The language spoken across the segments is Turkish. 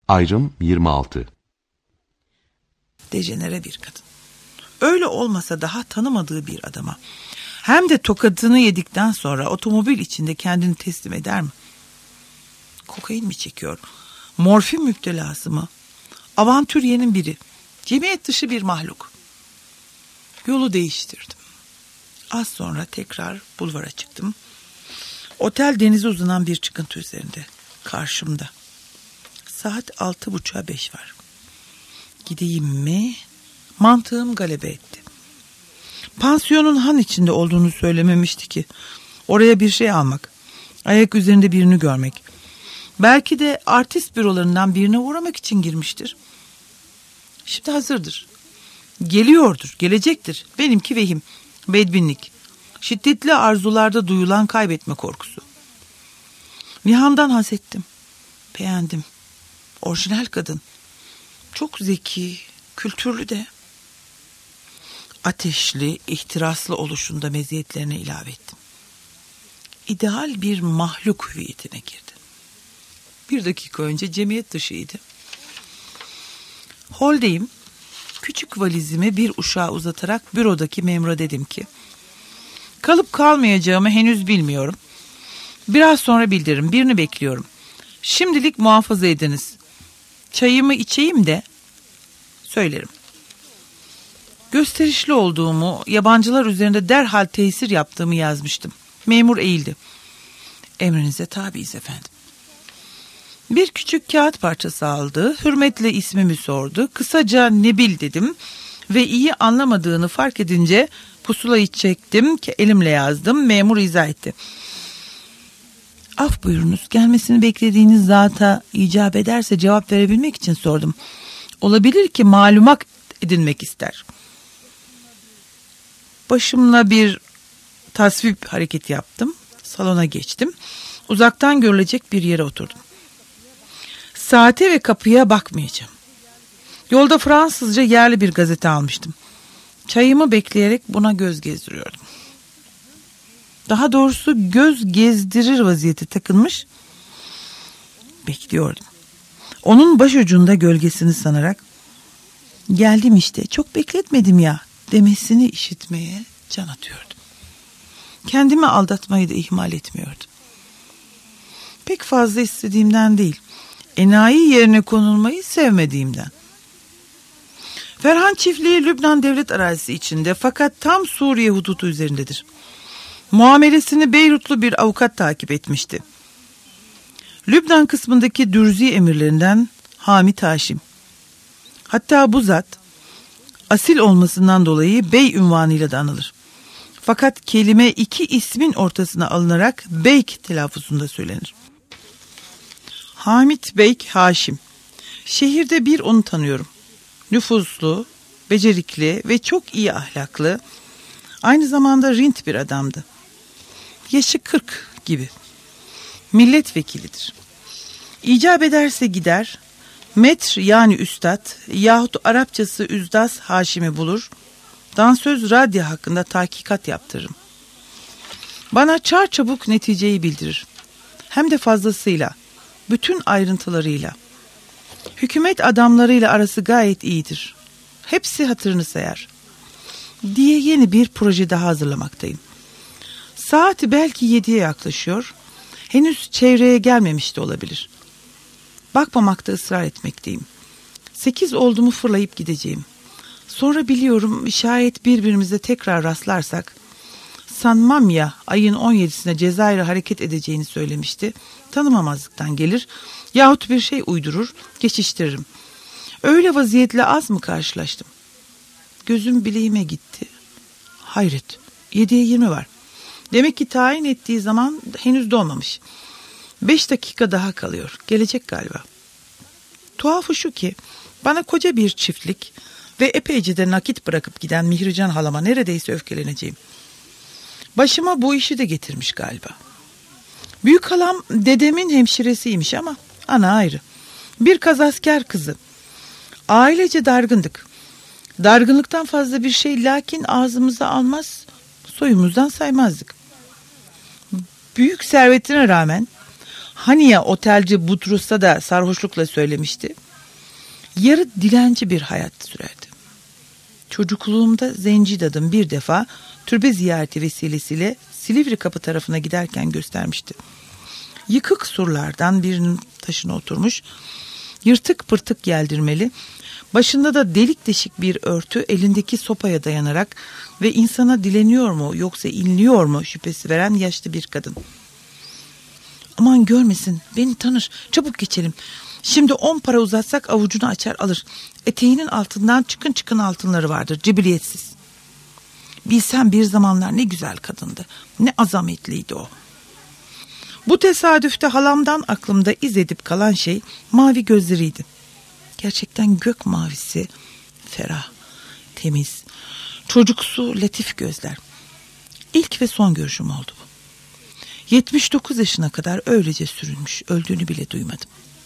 Ayrım 26. Dejenere bir kadın. Öyle olmasa daha tanımadığı bir adama, hem de tokadını yedikten sonra otomobil içinde kendini teslim eder mi? Kokain mi çekiyor? Morfin müptelası mı? Avantüryenin biri. Cemiyet dışı bir mahluk. Yolu değiştirdim. Az sonra tekrar bulvara çıktım. Otel denize uzanan bir çıkıntı üzerinde. Karşımda. Saat 6.30'a 5 var. Gideyim mi? Mantığım galebe etti. Pansiyonun han içinde olduğunu söylememişti ki. Oraya bir şey almak. Ayak üzerinde birini görmek. Belki de artist bürolarından birine uğramak için girmiştir. Şimdi hazırdır. Geliyordur, gelecektir. Benimki vehim, bedbinlik. Şiddetli arzularda duyulan kaybetme korkusu. Nihan'dan haz ettim. Beğendim. Orijinal kadın. Çok zeki, kültürlü de. Ateşli, ihtiraslı oluşunda meziyetlerine ilave ettim. İdeal bir mahluk hüviyetine girdi. 1 dakika önce cemiyet dışıydı. Holdeyim. Küçük valizimi bir uşağa uzatarak bürodaki memura dedim ki, kalıp kalmayacağımı henüz bilmiyorum. Biraz sonra bildiririm. Birini bekliyorum. Şimdilik muhafaza ediniz. Çayımı içeyim de söylerim. Gösterişli olduğumu, yabancılar üzerinde derhal tesir yaptığımı yazmıştım. Memur eğildi. Emrinize tabiiz efendim. Bir küçük kağıt parçası aldı. Hürmetle ismimi sordu. Kısaca Nebil dedim. Ve iyi anlamadığını fark edince pusulayı çektim ki elimle yazdım. Memur izah etti. Af buyurunuz, gelmesini beklediğiniz zata icap ederse cevap verebilmek için sordum. Olabilir ki malumat edinmek ister. Başımla bir tasvip hareketi yaptım. Salona geçtim. Uzaktan görülecek bir yere oturdum. Saate ve kapıya bakmayacağım. Yolda Fransızca yerli bir gazete almıştım. Çayımı bekleyerek buna göz gezdiriyordum. Daha doğrusu göz gezdirir vaziyeti takılmış. Bekliyordum. Onun başucunda gölgesini sanarak geldim işte, çok bekletmedim ya demesini işitmeye can atıyordum. Kendimi aldatmayı da ihmal etmiyordum. Pek fazla istediğimden değil, enayi yerine konulmayı sevmediğimden. Ferhan çiftliği Lübnan devlet arazisi içinde, fakat tam Suriye hududu üzerindedir. Muamelesini Beyrutlu bir avukat takip etmişti. Lübnan kısmındaki Dürzi emirlerinden Hamit Haşim. Hatta bu zat asil olmasından dolayı bey unvanıyla da anılır. Fakat kelime 2 ismin ortasına alınarak Beyk telaffuzunda söylenir. Hamit Beyk Haşim. Şehirde bir onu tanıyorum. Nüfuzlu, becerikli ve çok iyi ahlaklı, aynı zamanda rint bir adamdı. Yaşı 40 gibi. Milletvekilidir. İcap ederse gider, metr yani üstad yahut Arapçası Üzdaz Haşim'i bulur, dansöz radyo hakkında tahkikat yaptırırım. Bana çarçabuk neticeyi bildirir. Hem de fazlasıyla, bütün ayrıntılarıyla. Hükümet adamlarıyla arası gayet iyidir. Hepsi hatırını sayar. Diye yeni bir proje daha hazırlamaktayım. Saat belki 7'ye yaklaşıyor. Henüz çevreye gelmemiş de olabilir. Bakmamakta ısrar etmekteyim. 8 oldu mu fırlayıp gideceğim. Sonra biliyorum, şayet birbirimize tekrar rastlarsak, sanmam ya ayın 17'sine Cezayir'e hareket edeceğini söylemişti. Tanımamazlıktan gelir yahut bir şey uydurur, geçiştiririm. Öyle vaziyetle az mı karşılaştım? Gözüm bileğime gitti. Hayret, 7'ye 20 var. Demek ki tayin ettiği zaman henüz doğmamış. 5 dakika daha kalıyor. Gelecek galiba. Tuhafı şu ki, bana koca bir çiftlik ve epeyce de nakit bırakıp giden Mihrican halama neredeyse öfkeleneceğim. Başıma bu işi de getirmiş galiba. Büyük halam dedemin hemşiresiymiş ama ana ayrı. Bir kazasker kızı. Ailece dargındık. Dargınlıktan fazla bir şey, lakin ağzımıza almaz, soyumuzdan saymazdık. Büyük servetine rağmen Hani ya otelci Butrus'ta da sarhoşlukla söylemişti. Yarı dilenci bir hayat sürerdi. Çocukluğumda zenci dadım bir defa türbe ziyareti vesilesiyle Silivri Kapı tarafına giderken göstermişti. Yıkık surlardan birinin taşına oturmuş, yırtık pırtık geldirmeli, başında da delik deşik bir örtü elindeki sopaya dayanarak ve insana dileniyor mu yoksa inliyor mu şüphesi veren yaşlı bir kadın. Aman görmesin, beni tanır, çabuk geçelim. Şimdi 10 para uzatsak avucunu açar alır. Eteğinin altından çıkın çıkın altınları vardır, cibiliyetsiz. Bilsem bir zamanlar ne güzel kadındı, ne azametliydi o. Bu tesadüfte halamdan aklımda iz edip kalan şey mavi gözleriydi. Gerçekten gök mavisi, ferah, temiz, çocuksu, latif gözler. İlk ve son görüşüm oldu bu. 79 yaşına kadar öylece sürünmüş, öldüğünü bile duymadım.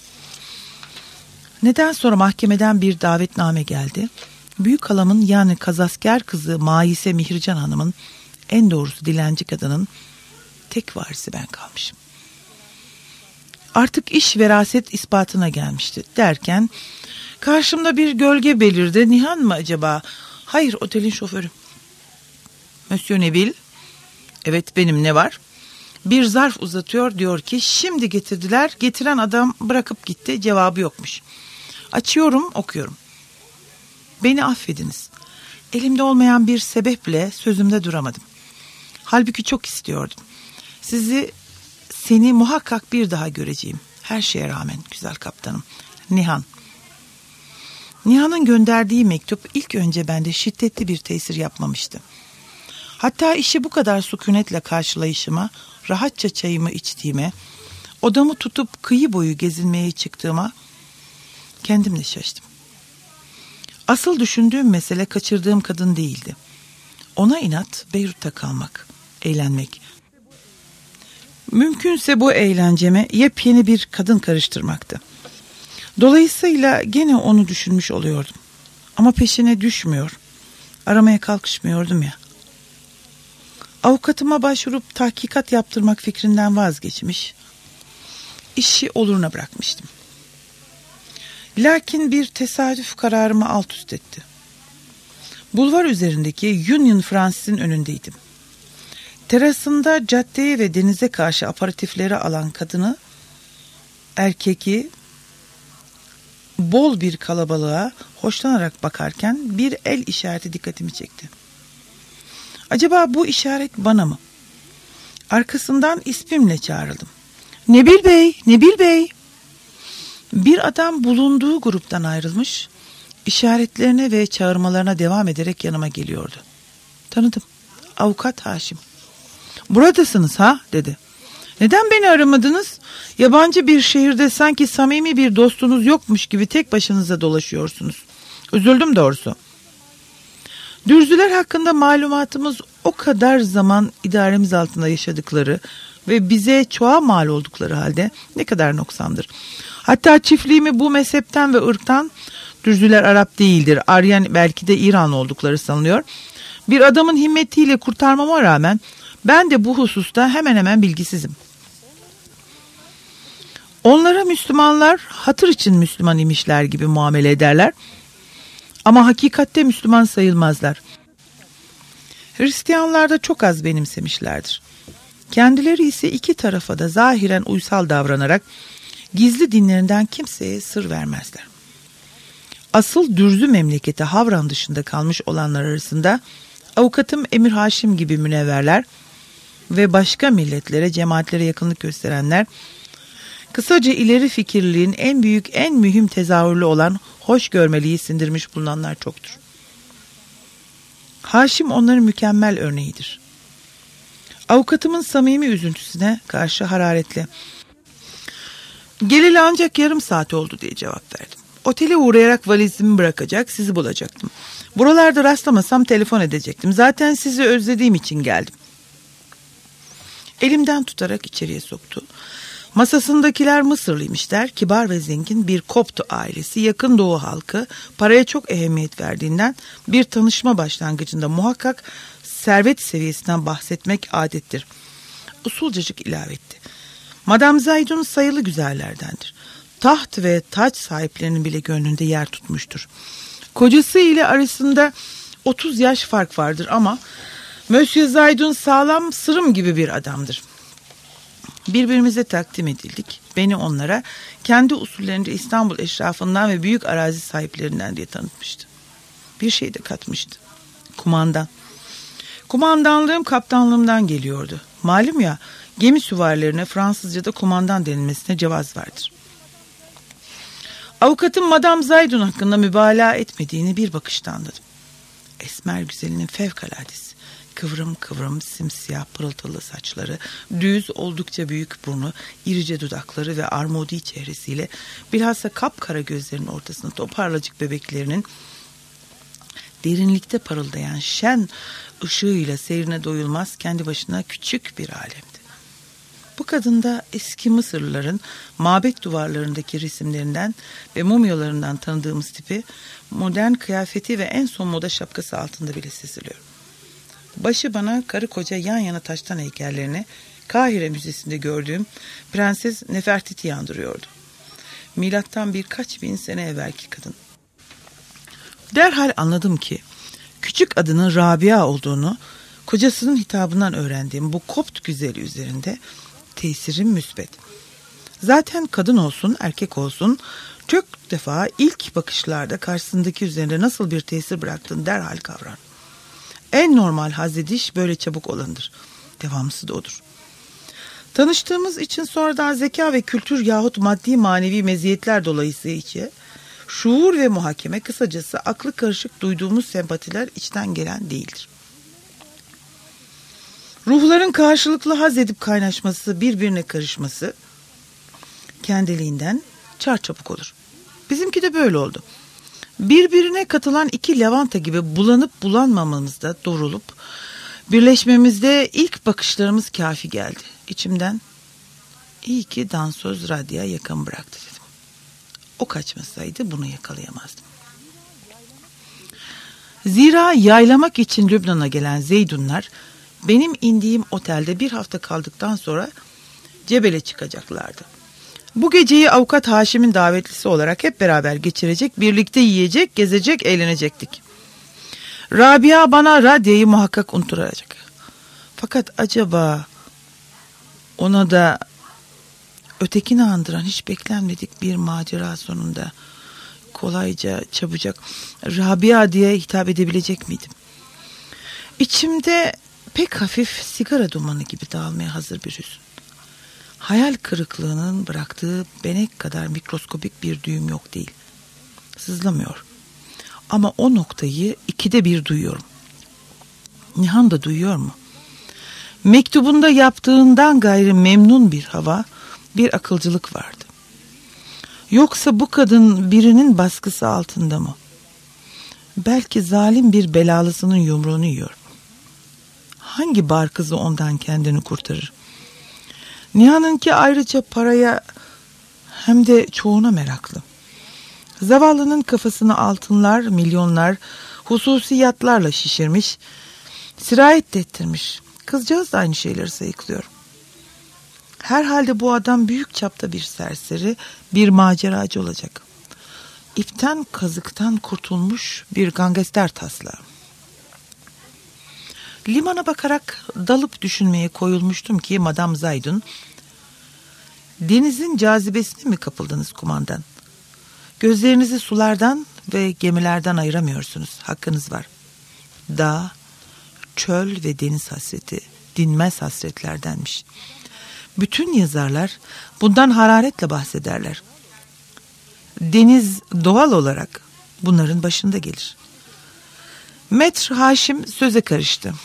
Neden sonra mahkemeden bir davetname geldi. Büyük halamın yani kazasker kızı Maise Mihircan Hanım'ın, en doğrusu dilenci kadının tek varisi ben kalmışım. Artık iş veraset ispatına gelmişti derken karşımda bir gölge belirdi. Nihan mı acaba? Hayır, otelin şoförü. Monsieur Neville. Evet benim, ne var? Bir zarf uzatıyor, diyor ki şimdi getirdiler. Getiren adam bırakıp gitti, cevabı yokmuş. Açıyorum, okuyorum. Beni affediniz. Elimde olmayan bir sebeple sözümde duramadım. Halbuki çok istiyordum. Seni muhakkak bir daha göreceğim. Her şeye rağmen güzel kaptanım. Nihan. Nihan'ın gönderdiği mektup ilk önce bende şiddetli bir tesir yapmamıştı. Hatta işi bu kadar sükunetle karşılayışıma, rahatça çayımı içtiğime, odamı tutup kıyı boyu gezinmeye çıktığıma kendim de şaştım. Asıl düşündüğüm mesele kaçırdığım kadın değildi. Ona inat Beyrut'ta kalmak, eğlenmek. Mümkünse bu eğlenceme yepyeni bir kadın karıştırmaktı. Dolayısıyla gene onu düşünmüş oluyordum. Ama peşine düşmüyor, aramaya kalkışmıyordum ya. Avukatıma başvurup tahkikat yaptırmak fikrinden vazgeçmiş, işi oluruna bırakmıştım. Lakin bir tesadüf kararımı alt üst etti. Bulvar üzerindeki Union Francis'in önündeydim. Terasında caddeye ve denize karşı aparatifleri alan kadını, erkeki, bol bir kalabalığa hoşlanarak bakarken bir el işareti dikkatimi çekti. Acaba bu işaret bana mı? Arkasından ismimle çağrıldım. Nebil Bey, Nebil Bey. Bir adam bulunduğu gruptan ayrılmış, işaretlerine ve çağırmalarına devam ederek yanıma geliyordu. Tanıdım. Avukat Haşim. Buradasınız ha, dedi. Neden beni aramadınız? Yabancı bir şehirde sanki samimi bir dostunuz yokmuş gibi tek başınıza dolaşıyorsunuz. Üzüldüm doğrusu. Dürzüler hakkında malumatımız o kadar zaman idaremiz altında yaşadıkları ve bize çoğa mal oldukları halde ne kadar noksandır. Hatta çiftliğimi bu mezhepten ve ırktan, Dürzüler Arap değildir, Aryan belki de İran oldukları sanılıyor, bir adamın himmetiyle kurtarmama rağmen ben de bu hususta hemen hemen bilgisizim. Onlara Müslümanlar hatır için Müslüman imişler gibi muamele ederler ama hakikatte Müslüman sayılmazlar. Hristiyanlar da çok az benimsemişlerdir. Kendileri ise iki tarafa da zahiren uysal davranarak gizli dinlerinden kimseye sır vermezler. Asıl Dürzü memleketi Havran dışında kalmış olanlar arasında avukatım Emir Haşim gibi münevverler ve başka milletlere, cemaatlere yakınlık gösterenler, kısaca ileri fikirliliğin en büyük, en mühim tezahürlü olan hoşgörmeliği sindirmiş bulunanlar çoktur. Haşim onların mükemmel örneğidir. Avukatımın samimi üzüntüsüne karşı hararetle, "Geleli ancak yarım saat oldu," diye cevap verdim. "Otele uğrayarak valizimi bırakacak, sizi bulacaktım. Buralarda rastlamasam telefon edecektim. Zaten sizi özlediğim için geldim." Elimden tutarak içeriye soktu. Masasındakiler Mısırlıymışlar, kibar ve zengin bir Koptu ailesi, yakın doğu halkı, paraya çok ehemmiyet verdiğinden bir tanışma başlangıcında muhakkak servet seviyesinden bahsetmek adettir. Usulcacık ilave etti. Madame Zaydun sayılı güzellerdendir. Taht ve taç sahiplerinin bile gönlünde yer tutmuştur. Kocası ile arasında 30 yaş fark vardır ama Monsieur Zaydun sağlam sırım gibi bir adamdır. Birbirimize takdim edildik. Beni onlara kendi usullerinde İstanbul eşrafından ve büyük arazi sahiplerinden diye tanıtmıştı. Bir şey de katmıştı. Kumandan. Kumandanlığım kaptanlığımdan geliyordu. Malum ya, gemi süvarilerine Fransızca'da kumandan denilmesine cevaz vardır. Avukatın Madame Zaydun hakkında mübalağa etmediğini bir bakışta anladım. Esmer güzelinin fevkaladesi. Kıvrım kıvrım simsiyah pırıltılı saçları, düz oldukça büyük burnu, irice dudakları ve armudi çehresiyle bilhassa kapkara gözlerinin ortasında toparlacık bebeklerinin derinlikte parıldayan şen ışığıyla seyrine doyulmaz kendi başına küçük bir alemdi. Bu kadında eski Mısırlıların mabet duvarlarındaki resimlerinden ve mumyalarından tanıdığımız tipi modern kıyafeti ve en son moda şapkası altında bile seziliyor. Başı bana karı koca yan yana taştan heykellerini Kahire Müzesi'nde gördüğüm Prenses Nefertiti'yi andırıyordu. Milattan birkaç bin sene evvelki kadın. Derhal anladım ki küçük adının Rabia olduğunu kocasının hitabından öğrendiğim bu Kopt güzeli üzerinde tesirim müsbet. Zaten kadın olsun erkek olsun çok defa ilk bakışlarda karşısındaki üzerinde nasıl bir tesir bıraktığını derhal kavrar. En normal hazediş böyle çabuk olandır. Devamlısı da odur. Tanıştığımız için sonradan zeka ve kültür yahut maddi manevi meziyetler dolayısıyla şuur ve muhakeme, kısacası aklı karışık duyduğumuz sempatiler içten gelen değildir. Ruhların karşılıklı haz edip kaynaşması, birbirine karışması kendiliğinden çarçabuk olur. Bizimki de böyle oldu. Birbirine katılan iki lavanta gibi bulanıp bulanmamamızda doğrulup birleşmemizde ilk bakışlarımız kafi geldi. İçimden iyi ki dansöz Radia yakın bıraktı dedim. O kaçmasaydı bunu yakalayamazdım. Zira yaylamak için Lübnan'a gelen Zeydunlar benim indiğim otelde bir hafta kaldıktan sonra Cebel'e çıkacaklardı. Bu geceyi avukat Haşim'in davetlisi olarak hep beraber geçirecek, birlikte yiyecek, gezecek, eğlenecektik. Rabia bana Radia'yı muhakkak unutturacak. Fakat acaba ona da ötekini andıran hiç beklenmedik bir macera sonunda kolayca, çabucak Rabia diye hitap edebilecek miydim? İçimde pek hafif sigara dumanı gibi dağılmaya hazır bir hüzün. Hayal kırıklığının bıraktığı benek kadar mikroskopik bir düğüm yok değil. Sızlamıyor. Ama o noktayı 2'de 1 duyuyorum. Nihan da duyuyor mu? Mektubunda yaptığından gayrı memnun bir hava, bir akılcılık vardı. Yoksa bu kadın birinin baskısı altında mı? Belki zalim bir belalısının yumruğunu yiyor. Hangi bar kızı ondan kendini kurtarır? Nihan'ınki ayrıca paraya hem de çoğuna meraklı. Zavallının kafasını altınlar, milyonlar, hususiyatlarla şişirmiş, sirayet de ettirmiş. Kızcağız da aynı şeyleri sayıklıyor. Herhalde bu adam büyük çapta bir serseri, bir maceracı olacak. İpten kazıktan kurtulmuş bir gangster taslağı. Limana bakarak dalıp düşünmeye koyulmuştum ki Madame Zaydun, denizin cazibesine mi kapıldınız kumandan? Gözlerinizi sulardan ve gemilerden ayıramıyorsunuz. Hakkınız var. Dağ, çöl ve deniz hasreti dinmez hasretlerdenmiş. Bütün yazarlar bundan hararetle bahsederler. Deniz doğal olarak bunların başında gelir. Metr Haşim söze karıştı.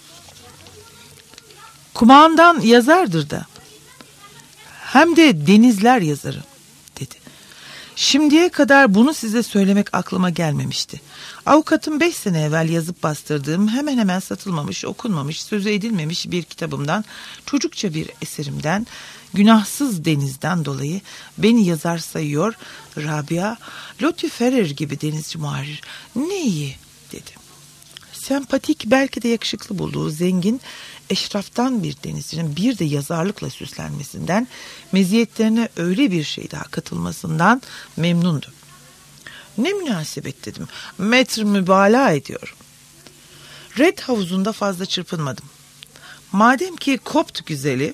Kumandan yazardır da. Hem de denizler yazarı dedi. Şimdiye kadar bunu size söylemek aklıma gelmemişti. Avukatım 5 sene evvel yazıp bastırdığım hemen hemen satılmamış, okunmamış, sözü edilmemiş bir kitabımdan, çocukça bir eserimden, günahsız denizden dolayı beni yazar sayıyor. Rabia, Lotfi Ferrer gibi denizci muharrir. Ne iyi dedi. Sempatik, belki de yakışıklı bulduğu zengin, eşraftan bir denizcinin bir de yazarlıkla süslenmesinden, meziyetlerine öyle bir şey daha katılmasından memnundu. Ne münasebet dedim. Metr mübalağa ediyor. Red havuzunda fazla çırpınmadım. Madem ki Kopt güzeli,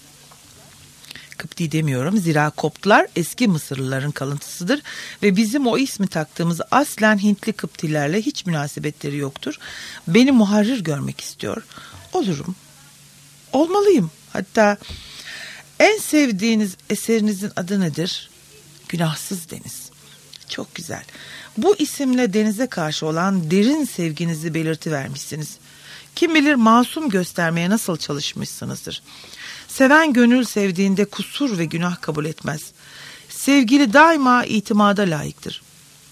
Kıpti demiyorum, zira Koptlar eski Mısırlıların kalıntısıdır ve bizim o ismi taktığımız aslen Hintli Kıptilerle hiç münasebetleri yoktur. Beni muharrir görmek istiyor. Olurum. Olmalıyım. Hatta en sevdiğiniz eserinizin adı nedir? Günahsız Deniz. Çok güzel. Bu isimle denize karşı olan derin sevginizi belirtivermişsiniz. Kim bilir masum göstermeye nasıl çalışmışsınızdır. Seven gönül sevdiğinde kusur ve günah kabul etmez. Sevgili daima itimada layıktır.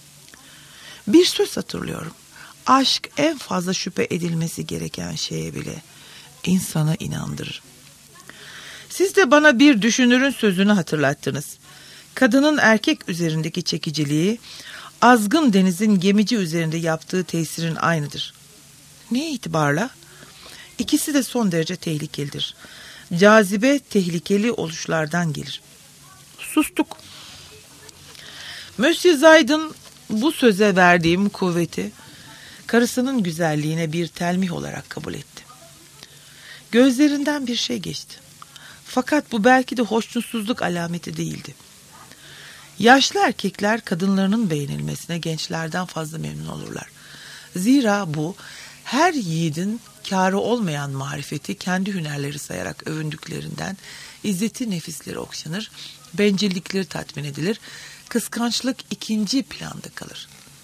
Bir söz hatırlıyorum. Aşk en fazla şüphe edilmesi gereken şeye bile insanı inandırır. Siz de bana bir düşünürün sözünü hatırlattınız. Kadının erkek üzerindeki çekiciliği, azgın denizin gemici üzerinde yaptığı tesirin aynıdır. Ne itibarla? İkisi de son derece tehlikelidir. Cazibe tehlikeli oluşlardan gelir. Sustuk. Monsieur Zayd'ın bu söze verdiğim kuvveti karısının güzelliğine bir telmih olarak kabul etti. Gözlerinden bir şey geçti. Fakat bu belki de hoşnutsuzluk alameti değildi. Yaşlı erkekler kadınlarının beğenilmesine gençlerden fazla memnun olurlar. Zira bu her yiğidin kârı olmayan marifeti kendi hünerleri sayarak övündüklerinden izzeti nefisleri okşanır, bencillikleri tatmin edilir, kıskançlık ikinci planda kalır.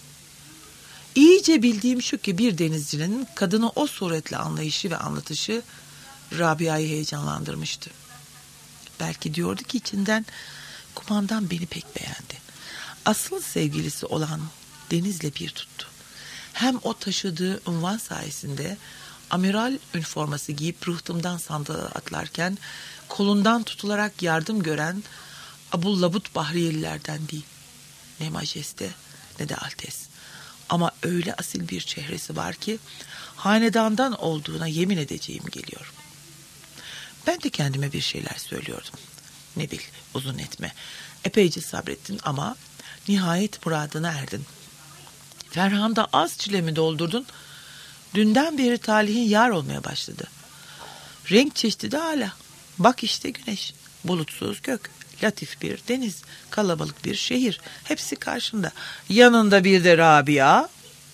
İyice bildiğim şu ki bir denizcinin kadını o suretle anlayışı ve anlatışı Rabia'yı heyecanlandırmıştı. Belki diyordu ki içinden, kumandan beni pek beğendi. Asıl sevgilisi olan Deniz'le bir tuttu. Hem o taşıdığı unvan sayesinde amiral üniforması giyip rıhtımdan sandığa atlarken kolundan tutularak yardım gören Abullabut Bahriyelilerden değil. Ne majeste ne de altes. Ama öyle asil bir çehresi var ki hanedandan olduğuna yemin edeceğim geliyor. Ben de kendime bir şeyler söylüyordum. Ne bil, uzun etme. Epeyce sabrettin ama nihayet muradına erdin. Ferhan'da az çilemi doldurdun. Dünden beri talihin yar olmaya başladı. Renk çeşidi hala. Bak işte güneş, bulutsuz gök, latif bir deniz, kalabalık bir şehir. Hepsi karşında. Yanında bir de Rabia.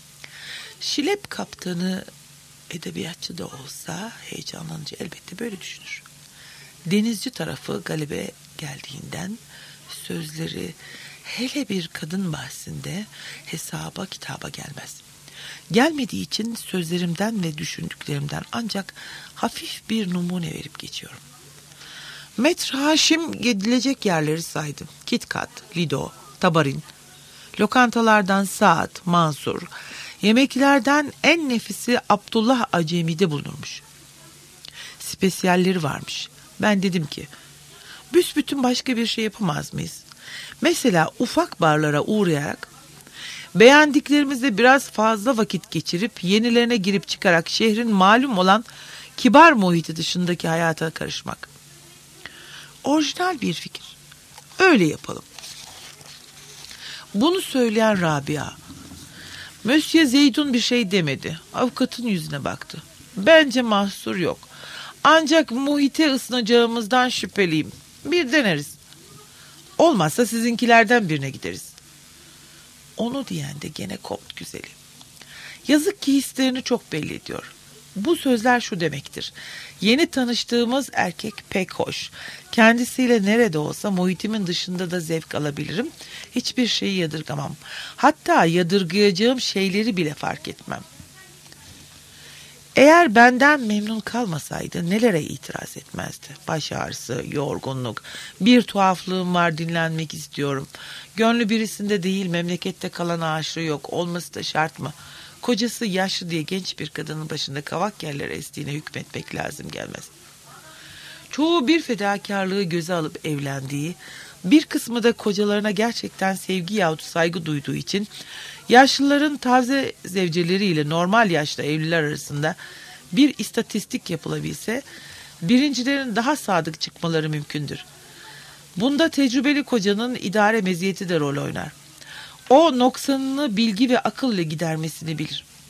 Şilep kaptanı edebiyatçı da olsa heyecanlanınca elbette böyle düşünür. Denizci tarafı galebe geldiğinden sözleri hele bir kadın bahsinde hesaba kitaba gelmez. Gelmediği için sözlerimden ve düşündüklerimden ancak hafif bir numune verip geçiyorum. Metr Haşim gidilecek yerleri saydı. Kitkat, Lido, Tabarin, lokantalardan Saat, Mansur, yemeklerden en nefisi Abdullah Acemi'de bulunurmuş. Spesiyalleri varmış. Ben dedim ki, büsbütün başka bir şey yapamaz mıyız? Mesela ufak barlara uğrayarak, beğendiklerimizle biraz fazla vakit geçirip, yenilerine girip çıkarak şehrin malum olan kibar muhiti dışındaki hayata karışmak. Orijinal bir fikir. Öyle yapalım. Bunu söyleyen Rabia, Monsieur Zeydun bir şey demedi. Avukatın yüzüne baktı. Bence mahsur yok. Ancak muhite ısınacağımızdan şüpheliyim. Bir deneriz. Olmazsa sizinkilerden birine gideriz. Onu diyen de gene Kopt güzeli. Yazık ki hislerini çok belli ediyor. Bu sözler şu demektir. Yeni tanıştığımız erkek pek hoş. Kendisiyle nerede olsa muhitimin dışında da zevk alabilirim. Hiçbir şeyi yadırgamam. Hatta yadırgayacağım şeyleri bile fark etmem. Eğer benden memnun kalmasaydı nelere itiraz etmezdi? Baş ağrısı, yorgunluk, bir tuhaflığım var, dinlenmek istiyorum. Gönlü birisinde değil, memlekette kalan aşığı yok, olması da şart mı? Kocası yaşlı diye genç bir kadının başında kavak yerleri estiğine hükmetmek lazım gelmez. Çoğu bir fedakarlığı göze alıp evlendiği, Bir kısmı da kocalarına gerçekten sevgi yahut saygı duyduğu için yaşlıların taze zevceleriyle normal yaşta evliler arasında bir istatistik yapılabilse birincilerin daha sadık çıkmaları mümkündür. Bunda tecrübeli kocanın idare meziyeti de rol oynar. O noksanını bilgi ve akılla gidermesini bilir.